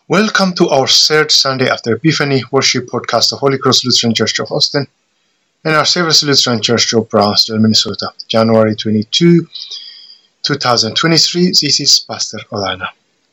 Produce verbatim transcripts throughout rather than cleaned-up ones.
Welcome to our third Sunday after Epiphany worship podcast of Holy Cross Lutheran Church of Austin and our Saviour's Lutheran Church of Brownsville, Minnesota, January twenty-second, twenty twenty-three. This is Pastor Olana.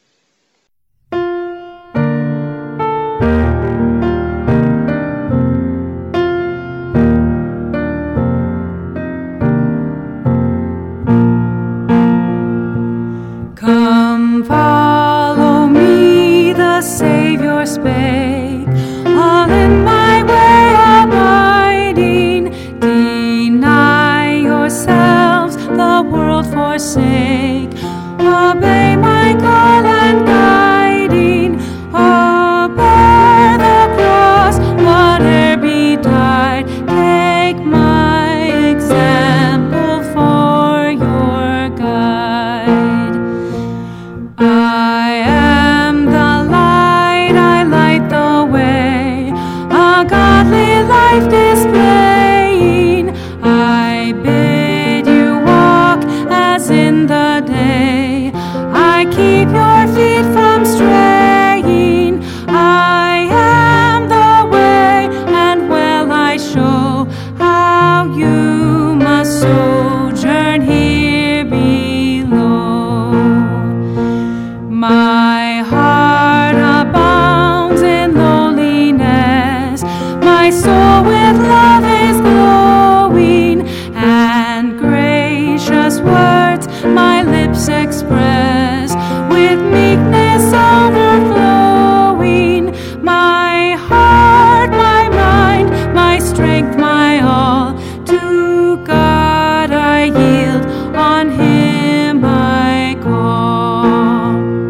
Come follow me, the Savior spake, all in my way abiding. Deny yourselves, the world forsake, obey my call and guiding. Oh, bear the cross, whate'er betide, take my example for your guide. I am the light, I light the way, a godly life displaying. I bid you walk as in the day, I keep your feet from straying. I am the way, and well I show how you must sojourn here below. My heart abounds in lowliness, my soul with love is glowing, and gracious words my lips express, with meekness overflowing. My heart, my mind, my strength, my all, to God I yield, on Him I call.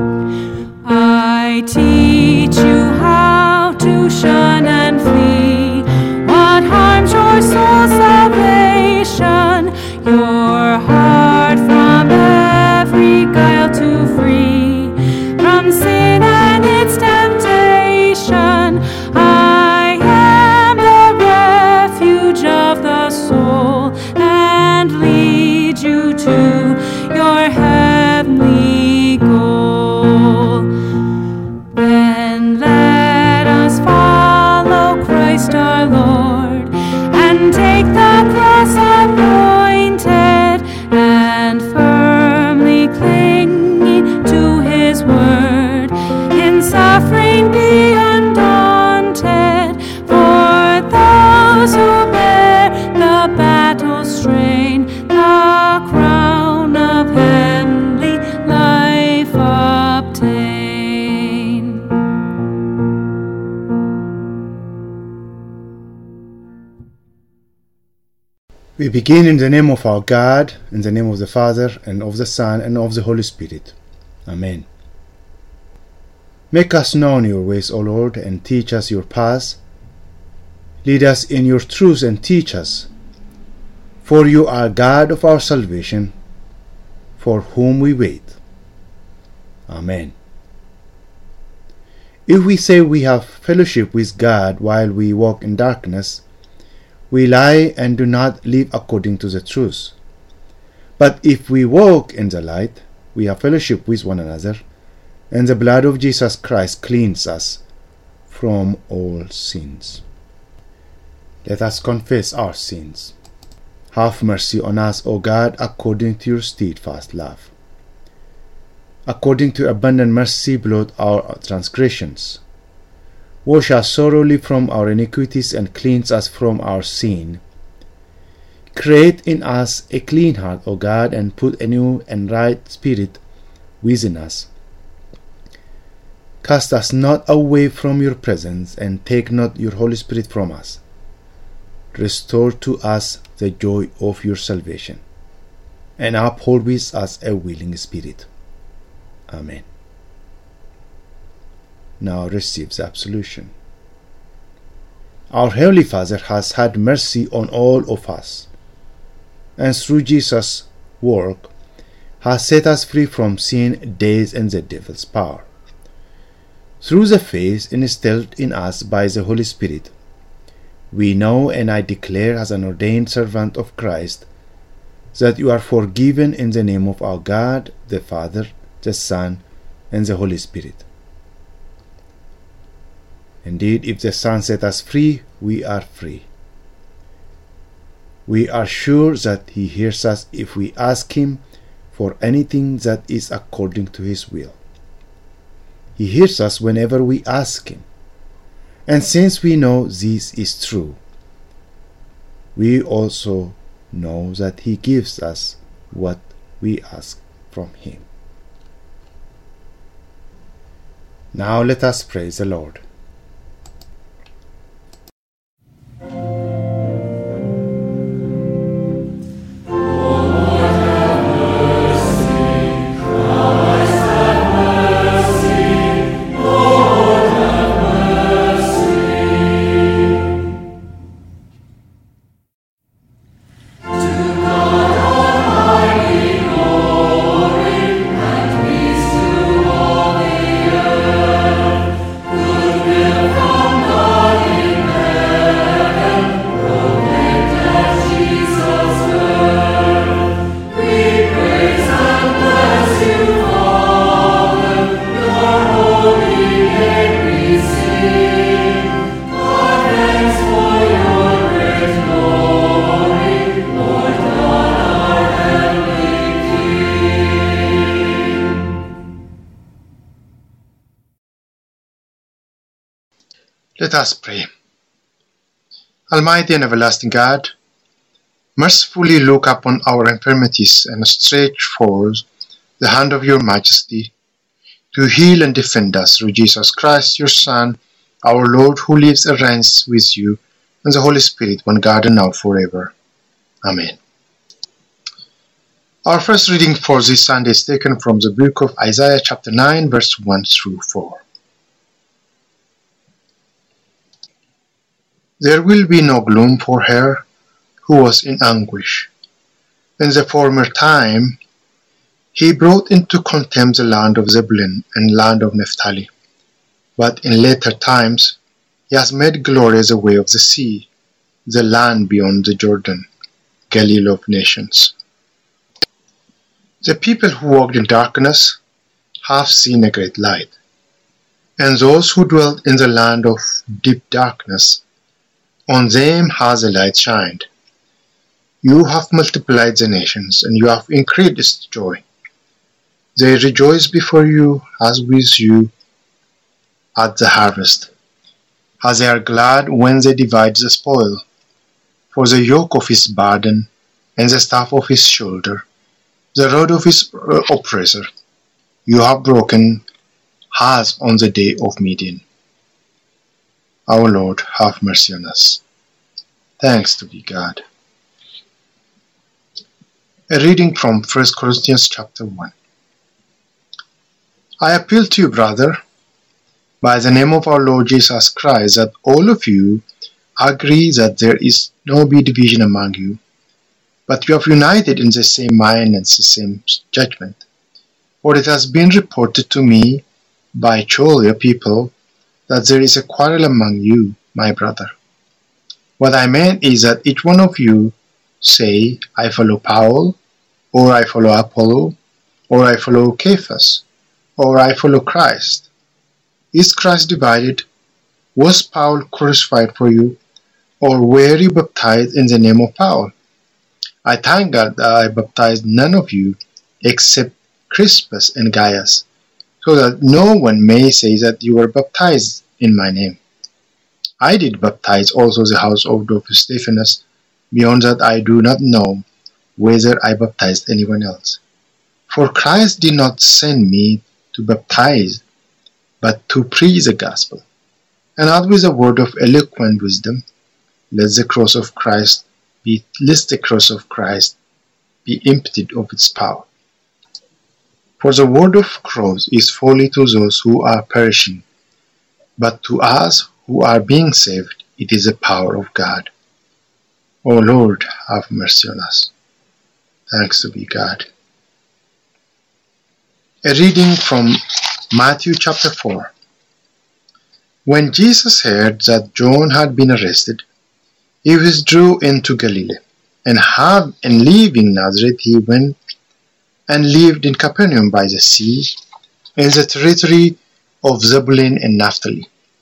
I teach you how to shun and flee what harms your soul's salvation, your heart from every guile to free, from sin and its temptation. I am the refuge of the soul, and lead you to your heavenly goal. Then let us follow Christ our Lord, and take the cross appointed, and firmly clinging to His word, in suffering be undaunted. For those who bear the battle strain, the crown of heavenly life obtain. We begin in the name of our God, in the name of the Father, and of the Son, and of the Holy Spirit. Amen. Make us known your ways, O Lord, and teach us your paths. Lead us in your truth and teach us. For you are God of our salvation, for whom we wait. Amen. If we say we have fellowship with God while we walk in darkness, we lie and do not live according to the truth. But if we walk in the light, we have fellowship with one another, and the blood of Jesus Christ cleanses us from all sins. Let us confess our sins. Have mercy on us, O God, according to your steadfast love. According to abundant mercy, blot our transgressions. Wash us thoroughly from our iniquities, and cleanse us from our sin. Create in us a clean heart, O God, and put a new and right spirit within us. Cast us not away from your presence, and take not your Holy Spirit from us. Restore to us the joy of your salvation, and uphold with us a willing spirit. Amen. Now receive the absolution. Our Heavenly Father has had mercy on all of us, and through Jesus' work has set us free from sin, death, and the devil's power. Through the faith instilled in us by the Holy Spirit, we know, and I declare as an ordained servant of Christ, that you are forgiven in the name of our God, the Father, the Son, and the Holy Spirit. Indeed, if the Son set us free, we are free. We are sure that He hears us if we ask Him for anything that is according to His will. He hears us whenever we ask Him. And since we know this is true, we also know that He gives us what we ask from Him. Now let us praise the Lord. Let us pray. Almighty and everlasting God, mercifully look upon our infirmities and stretch forth the hand of your majesty to heal and defend us through Jesus Christ, your Son, our Lord, who lives and reigns with you and the Holy Spirit, one God and now forever. Amen. Our first reading for this Sunday is taken from the book of Isaiah chapter nine, verse one through four. There will be no gloom for her who was in anguish. In the former time, he brought into contempt the land of Zebulun and land of Naphtali. But in later times, he has made glorious the way of the sea, the land beyond the Jordan, Galilee of nations. The people who walked in darkness have seen a great light, and those who dwelt in the land of deep darkness, on them has a light shined. You have multiplied the nations, and you have increased joy. They rejoice before you as with you at the harvest, as they are glad when they divide the spoil. For the yoke of his burden and the staff of his shoulder, the rod of his oppressor, you have broken as on the day of Midian. Our Lord, have mercy on us. Thanks to be God. A reading from First Corinthians chapter one. I appeal to you, brother, by the name of our Lord Jesus Christ, that all of you agree that there is no be division among you, but you have united in the same mind and the same judgment. For it has been reported to me by Cholia people that there is a quarrel among you, my brother. What I meant is that each one of you say, I follow Paul, or I follow Apollo, or I follow Cephas, or I follow Christ. Is Christ divided? Was Paul crucified for you, or were you baptized in the name of Paul? I thank God that I baptized none of you except Crispus and Gaius, so that no one may say that you were baptized in my name. I did baptize also the household of Stephanus. Beyond that I do not know whether I baptized anyone else. For Christ did not send me to baptize, but to preach the gospel, and not with a word of eloquent wisdom, lest the cross of Christ be lest the cross of Christ be emptied of its power. For the word of cross is folly to those who are perishing, but to us who are being saved, it is the power of God. O Lord, have mercy on us. Thanks to be God. A reading from Matthew chapter four. When Jesus heard that John had been arrested, he withdrew into Galilee, and, have, and leaving Nazareth he went and lived in Capernaum by the sea, in the territory of Zebulun and Naphtali,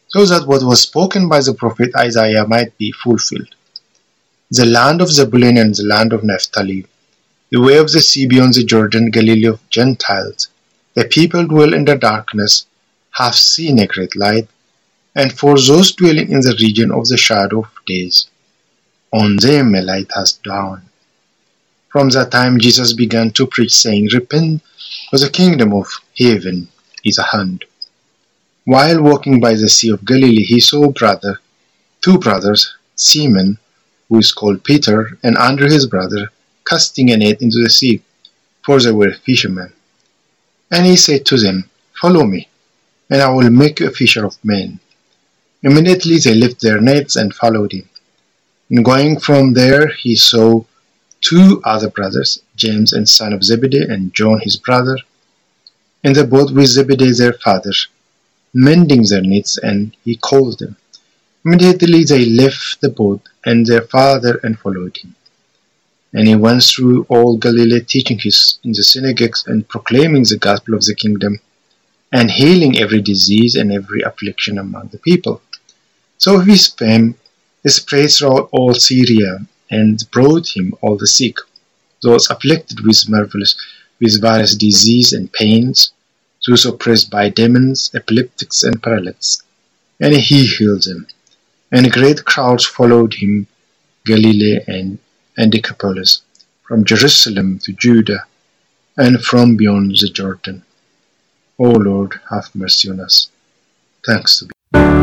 so that what was spoken by the prophet Isaiah might be fulfilled. The land of Zebulun and the land of Naphtali, the way of the sea beyond the Jordan, Galilee of Gentiles, the people dwell in the darkness, have seen a great light, and for those dwelling in the region of the shadow of days, on them a light has dawned. From that time Jesus began to preach, saying, Repent, for the kingdom of heaven is at hand. While walking by the sea of Galilee, he saw brother, two brothers, Simon, who is called Peter, and Andrew his brother, casting a net into the sea, for they were fishermen. And he said to them, Follow me, and I will make you a fisher of men. Immediately they left their nets and followed him. And going from there, he saw two other brothers, James and son of Zebedee, and John his brother, in the boat with Zebedee their father, mending their nets, and he called them. Immediately they left the boat and their father and followed him. And he went through all Galilee, teaching his in the synagogues and proclaiming the gospel of the kingdom, and healing every disease and every affliction among the people. So his fame spread throughout all Syria, and brought him all the sick, those afflicted with marvelous with various disease and pains, those oppressed by demons, epileptics, and paralytics, and he healed them. And great crowds followed him, Galilee and, and Decapolis, from Jerusalem to Judah, and from beyond the Jordan. O Lord, have mercy on us. Thanks to be.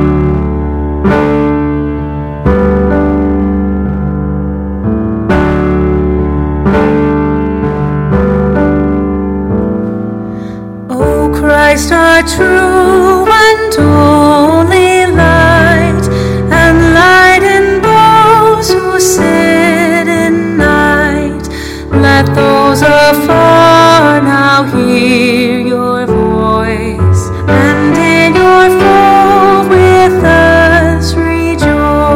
O Christ, our true and only light, enlighten those who sit in night. Let those afar now hear your voice, and in your fold with us rejoice.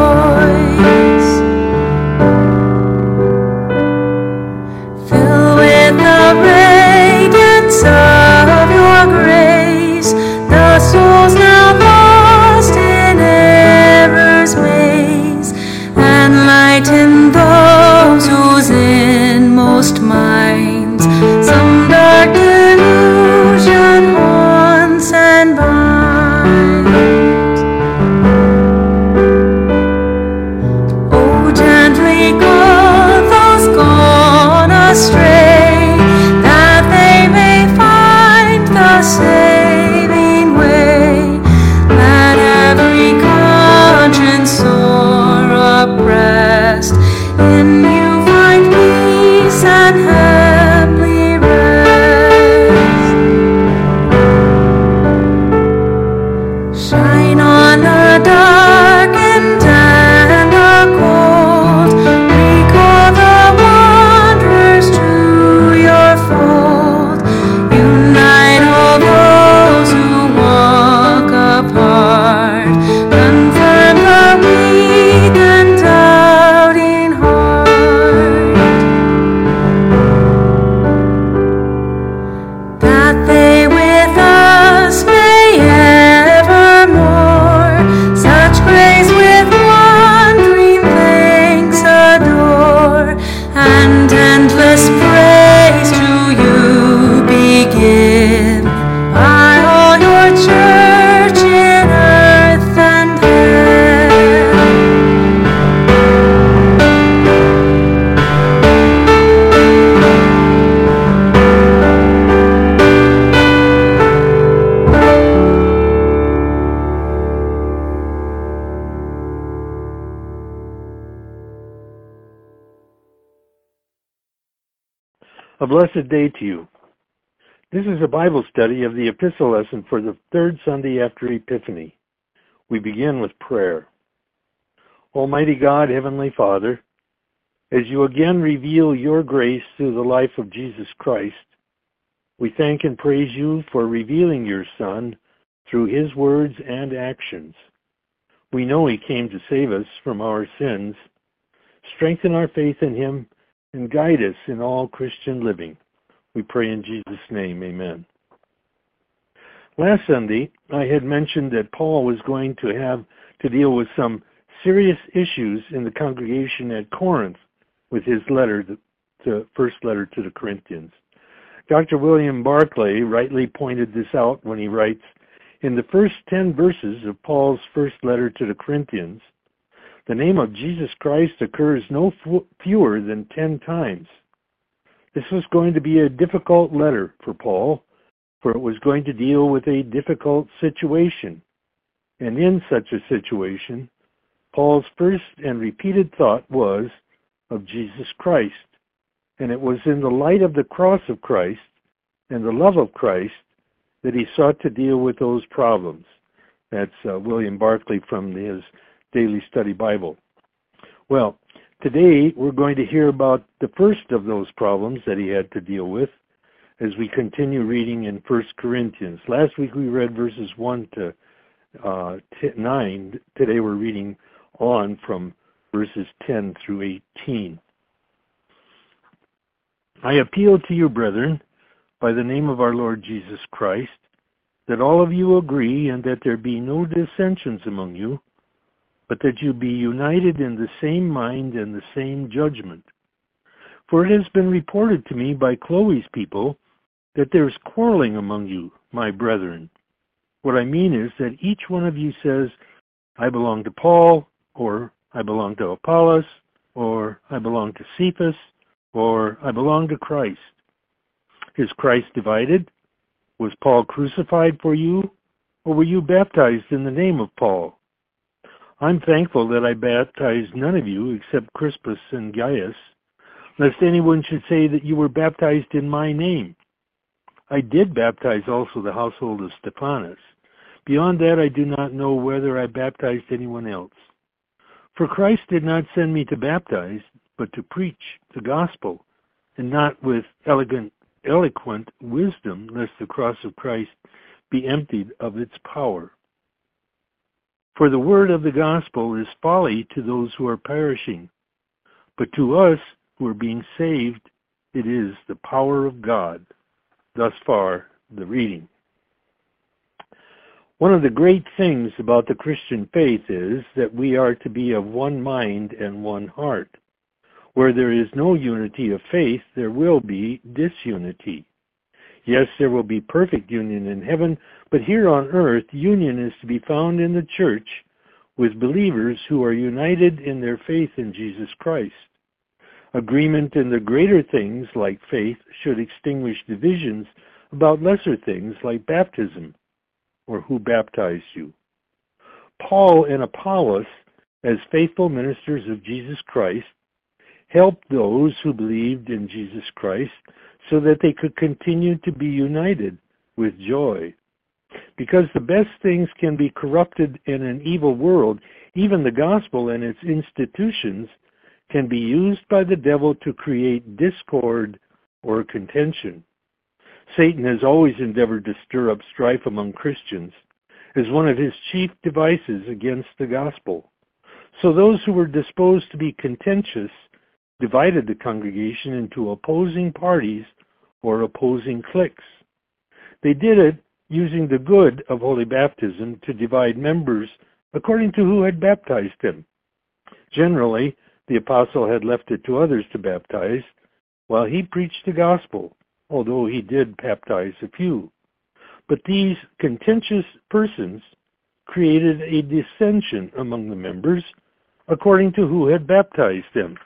Fill with the radiance of your grace the souls now lost in error's maze. Enlighten those whose inmost minds some dark delusion haunts and binds. Oh, gently guide those gone astray, that they may find the saving way. Let every conscience sore oppressed in you find peace and heavenly rest. Shine on the darkened and the cold, recall the wanderers to your fold. Unite all those who walk apart, confirm the weak and doubting heart, that they with us may evermore such grace with wondering thanks adore, and endless praise to you be given by all your church in earth and heaven. A blessed day to you. This is a Bible study of the epistle lesson for the third Sunday after Epiphany. We begin with prayer. Almighty God, Heavenly Father, as you again reveal your grace through the life of Jesus Christ, we thank and praise you for revealing your Son through his words and actions. We know he came to save us from our sins, strengthen our faith in him, and guide us in all Christian living. We pray in Jesus' name, amen. Last Sunday, I had mentioned that Paul was going to have to deal with some serious issues in the congregation at Corinth with his letter, the, the first letter to the Corinthians. Doctor William Barclay rightly pointed this out when he writes, in the first ten verses of Paul's first letter to the Corinthians, the name of Jesus Christ occurs no fewer than ten times. This was going to be a difficult letter for Paul, for it was going to deal with a difficult situation. And in such a situation, Paul's first and repeated thought was of Jesus Christ. And it was in the light of the cross of Christ and the love of Christ that he sought to deal with those problems. That's uh, William Barclay from his Daily Study Bible. Well, today we're going to hear about the first of those problems that he had to deal with as we continue reading in First Corinthians. Last week we read verses one to uh, nine. Today we're reading on from verses ten through eighteen. I appeal to you, brethren, by the name of our Lord Jesus Christ, that all of you agree and that there be no dissensions among you, but that you be united in the same mind and the same judgment. For it has been reported to me by Chloe's people that there is quarreling among you, my brethren. What I mean is that each one of you says, I belong to Paul, or I belong to Apollos, or I belong to Cephas, or I belong to Christ. Is Christ divided? Was Paul crucified for you, or were you baptized in the name of Paul? I'm thankful that I baptized none of you except Crispus and Gaius, lest anyone should say that you were baptized in my name. I did baptize also the household of Stephanas. Beyond that, I do not know whether I baptized anyone else. For Christ did not send me to baptize, but to preach the gospel, and not with elegant, eloquent wisdom, lest the cross of Christ be emptied of its power. For the word of the gospel is folly to those who are perishing, but to us who are being saved, it is the power of God. Thus far, the reading. One of the great things about the Christian faith is that we are to be of one mind and one heart. Where there is no unity of faith, there will be disunity. Yes, there will be perfect union in heaven, but here on earth, union is to be found in the church with believers who are united in their faith in Jesus Christ. Agreement in the greater things, like faith, should extinguish divisions about lesser things, like baptism, or who baptized you. Paul and Apollos, as faithful ministers of Jesus Christ, helped those who believed in Jesus Christ so that they could continue to be united with joy. Because the best things can be corrupted in an evil world, even the gospel and its institutions can be used by the devil to create discord or contention. Satan has always endeavored to stir up strife among Christians as one of his chief devices against the gospel. So those who were disposed to be contentious divided the congregation into opposing parties or opposing cliques. They did it using the good of holy baptism to divide members according to who had baptized him. Generally, the apostle had left it to others to baptize, while he preached the gospel, although he did baptize a few. But these contentious persons created a dissension among the members according to who had baptized them.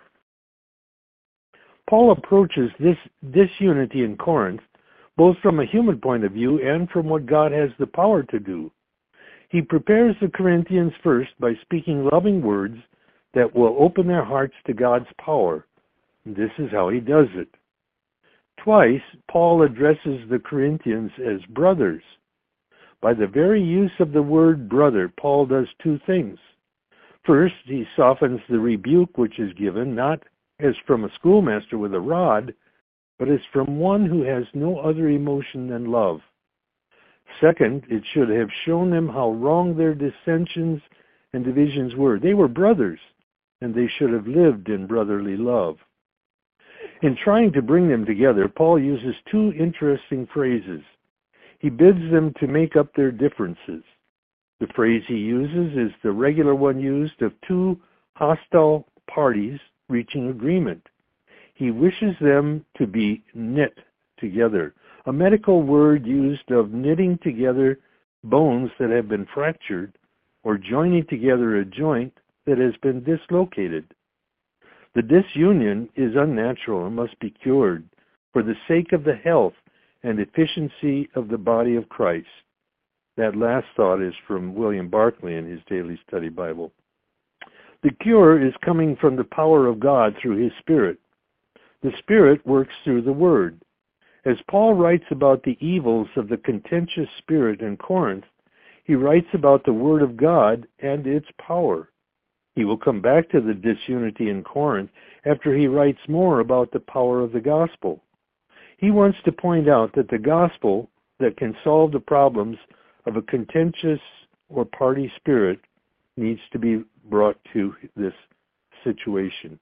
Paul approaches this disunity in Corinth both from a human point of view and from what God has the power to do. He prepares the Corinthians first by speaking loving words that will open their hearts to God's power. This is how he does it. Twice, Paul addresses the Corinthians as brothers. By the very use of the word brother, Paul does two things. First, he softens the rebuke which is given, not as from a schoolmaster with a rod, but as from one who has no other emotion than love. Second, it should have shown them how wrong their dissensions and divisions were. They were brothers, and they should have lived in brotherly love. In trying to bring them together, Paul uses two interesting phrases. He bids them to make up their differences. The phrase he uses is the regular one used of two hostile parties reaching agreement. He wishes them to be knit together, a medical word used of knitting together bones that have been fractured or joining together a joint that has been dislocated. The disunion is unnatural and must be cured for the sake of the health and efficiency of the body of Christ. That last thought is from William Barclay in his Daily Study Bible. The cure is coming from the power of God through his Spirit. The Spirit works through the Word. As Paul writes about the evils of the contentious spirit in Corinth, he writes about the Word of God and its power. He will come back to the disunity in Corinth after he writes more about the power of the gospel. He wants to point out that the gospel that can solve the problems of a contentious or party spirit needs to be brought to this situation.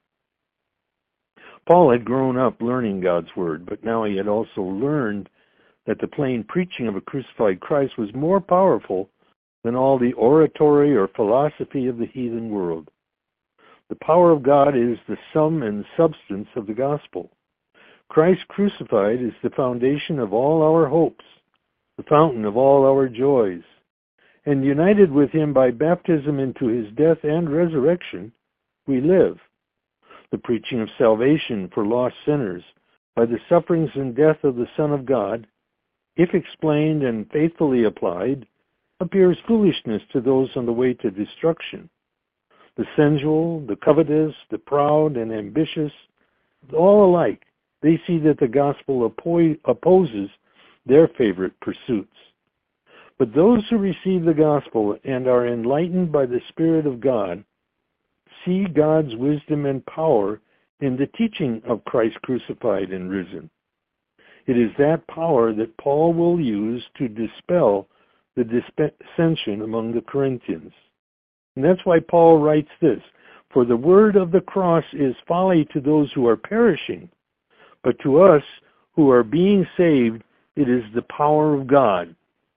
Paul had grown up learning God's Word, but now he had also learned that the plain preaching of a crucified Christ was more powerful than all the oratory or philosophy of the heathen world. The power of God is the sum and substance of the gospel. Christ crucified is the foundation of all our hopes, the fountain of all our joys, and united with him by baptism into his death and resurrection, we live. The preaching of salvation for lost sinners by the sufferings and death of the Son of God, if explained and faithfully applied, appears foolishness to those on the way to destruction. The sensual, the covetous, the proud and ambitious, all alike, they see that the gospel oppo- opposes their favorite pursuits. But those who receive the gospel and are enlightened by the Spirit of God see God's wisdom and power in the teaching of Christ crucified and risen. It is that power that Paul will use to dispel the dissension among the Corinthians. And that's why Paul writes this, "For the word of the cross is folly to those who are perishing, but to us who are being saved, it is the power of God."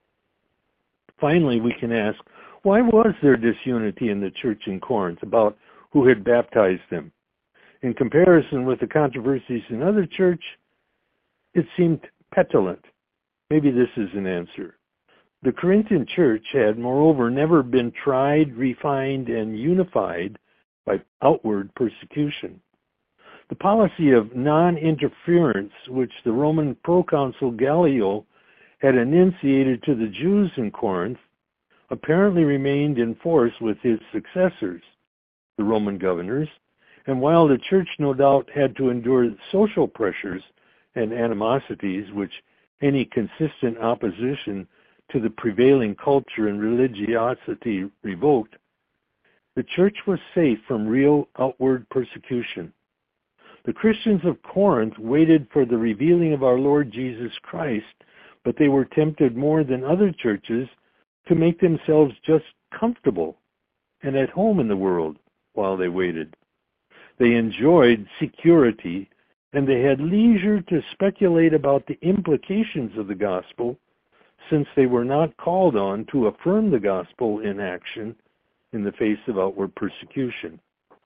Finally, we can ask, why was there disunity in the church in Corinth about who had baptized them? In comparison with the controversies in other church, it seemed petulant. Maybe this is an answer. The Corinthian church had, moreover, never been tried, refined, and unified by outward persecution. The policy of non-interference, which the Roman proconsul Gallio had initiated to the Jews in Corinth, apparently remained in force with his successors, the Roman governors, and while the church no doubt had to endure social pressures and animosities which any consistent opposition to the prevailing culture and religiosity revoked, the church was safe from real outward persecution. The Christians of Corinth waited for the revealing of our Lord Jesus Christ, but they were tempted more than other churches to make themselves just comfortable and at home in the world while they waited. They enjoyed security, and they had leisure to speculate about the implications of the gospel, since they were not called on to affirm the gospel in action in the face of outward persecution.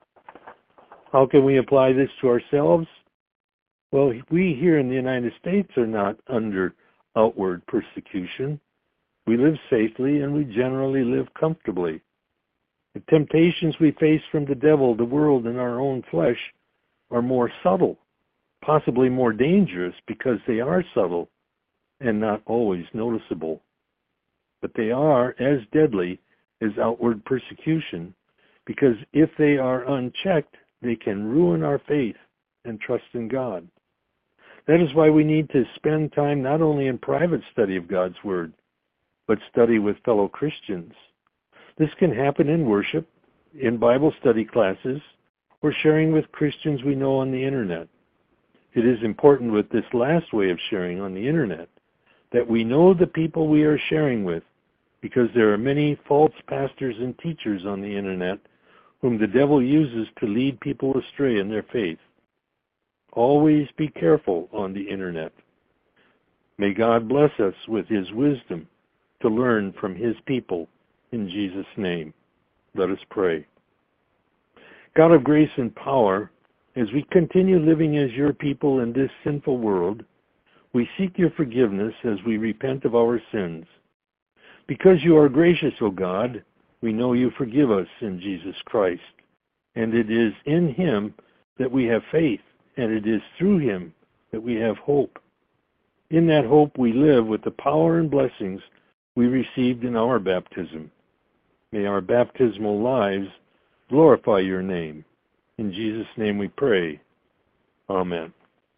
How can we apply this to ourselves? Well, we here in the United States are not under outward persecution. We live safely and we generally live comfortably. The temptations we face from the devil, the world, and our own flesh are more subtle, possibly more dangerous because they are subtle and not always noticeable. But they are as deadly as outward persecution, because if they are unchecked, they can ruin our faith and trust in God. That is why we need to spend time not only in private study of God's Word, but study with fellow Christians. This can happen in worship, in Bible study classes, or sharing with Christians we know on the Internet. It is important with this last way of sharing on the Internet that we know the people we are sharing with, because there are many false pastors and teachers on the Internet whom the devil uses to lead people astray in their faith. Always be careful on the Internet. May God bless us with his wisdom to learn from his people. In Jesus' name, let us pray. God of grace and power, as we continue living as your people in this sinful world, we seek your forgiveness as we repent of our sins. Because you are gracious, O God, we know you forgive us in Jesus Christ. And it is in him that we have faith, and it is through him that we have hope. In that hope we live with the power and blessings we received in our baptism. May our baptismal lives glorify your name. In Jesus' name we pray. Amen.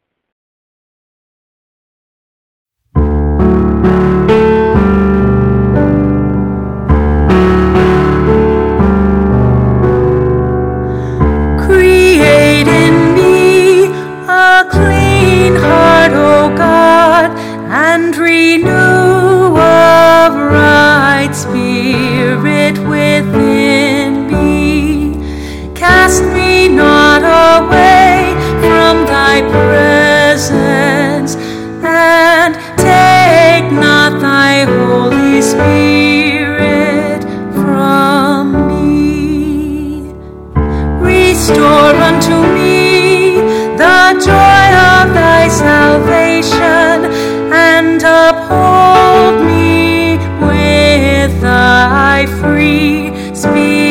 Create in me a clean heart, O God, and renew a right spirit within me. Cast me not away from thy presence, and take not thy Holy Spirit from me. Restore unto me the joy of thy salvation, and uphold me with thy free spirit.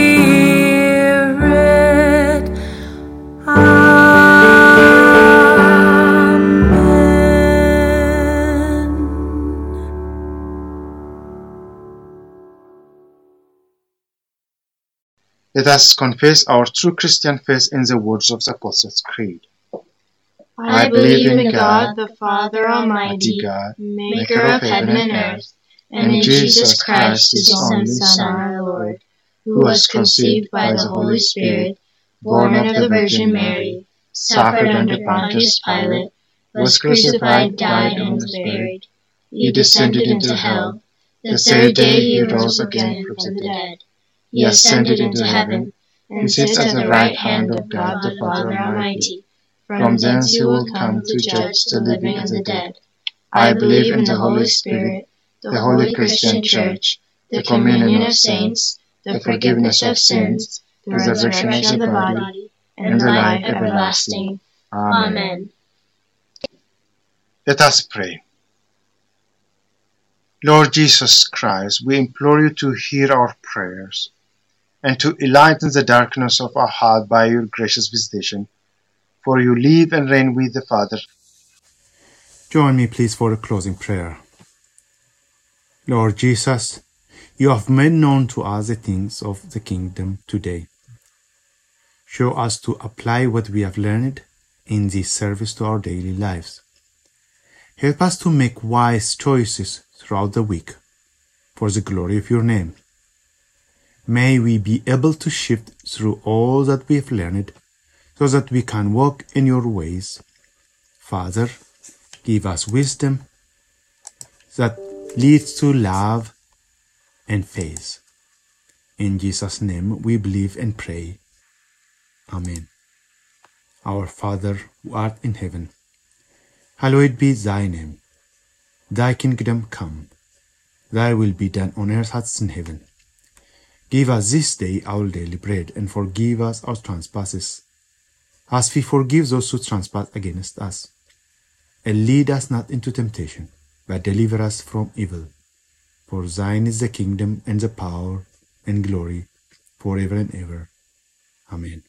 Let us confess our true Christian faith in the words of the Apostles' Creed. I believe in God, the Father Almighty, God, maker of heaven and earth, and in Jesus Christ, his only Son, our Lord, who was conceived by the Holy Spirit, born of the Virgin Mary, suffered under Pontius Pilate, was crucified, died, and was buried. He descended into hell. The third day he rose again from the dead. He ascended into heaven, and sits at the right hand of God the Father Almighty. From thence he will come to judge the living and the dead. I believe in the Holy Spirit, the holy Christian Church, the communion of saints, the forgiveness of sins, the resurrection of the body, and the life everlasting. Amen. Let us pray. Lord Jesus Christ, we implore you to hear our prayers and to enlighten the darkness of our heart by your gracious visitation, for you live and reign with the Father. Join me, please, for a closing prayer. Lord Jesus, you have made known to us the things of the kingdom today. Show us to apply what we have learned in this service to our daily lives. Help us to make wise choices throughout the week for the glory of your name. May we be able to shift through all that we have learned so that we can walk in your ways. Father, give us wisdom that leads to love and faith. In Jesus' name we believe and pray. Amen. Our Father, who art in heaven, hallowed be thy name. Thy kingdom come. Thy will be done on earth as in heaven. Give us this day our daily bread, and forgive us our trespasses, as we forgive those who trespass against us. And lead us not into temptation, but deliver us from evil. For thine is the kingdom, and the power, and glory, forever and ever. Amen.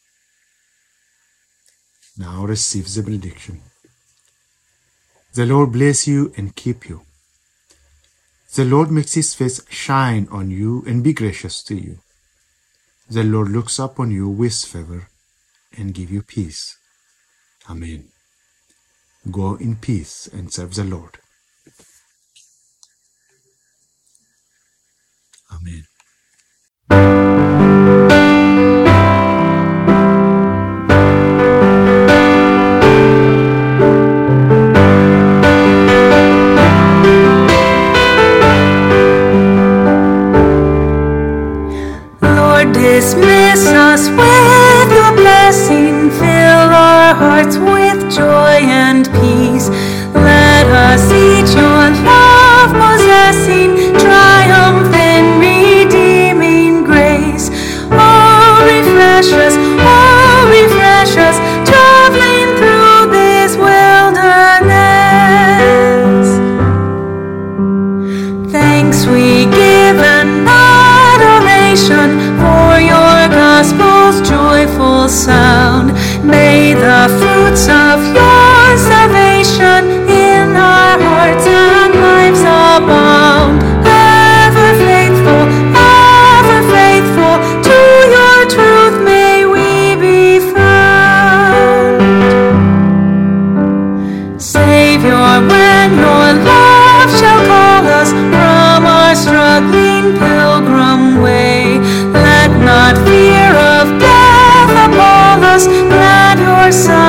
Now receive the benediction. The Lord bless you and keep you. The Lord makes his face shine on you and be gracious to you. The Lord looks upon you with favor and give you peace. Amen. Go in peace and serve the Lord. Amen. Dismiss us with your blessing, fill our hearts with joy and peace. Let us Thanks we give and adoration for your gospel's joyful sound. May the fruits of your salvation in our hearts and lives abound. Ever faithful, ever faithful, to your truth may we be found. Savior, when your love shall call us from our struggling pilgrim way, let not fear of death appall us. Glad your Son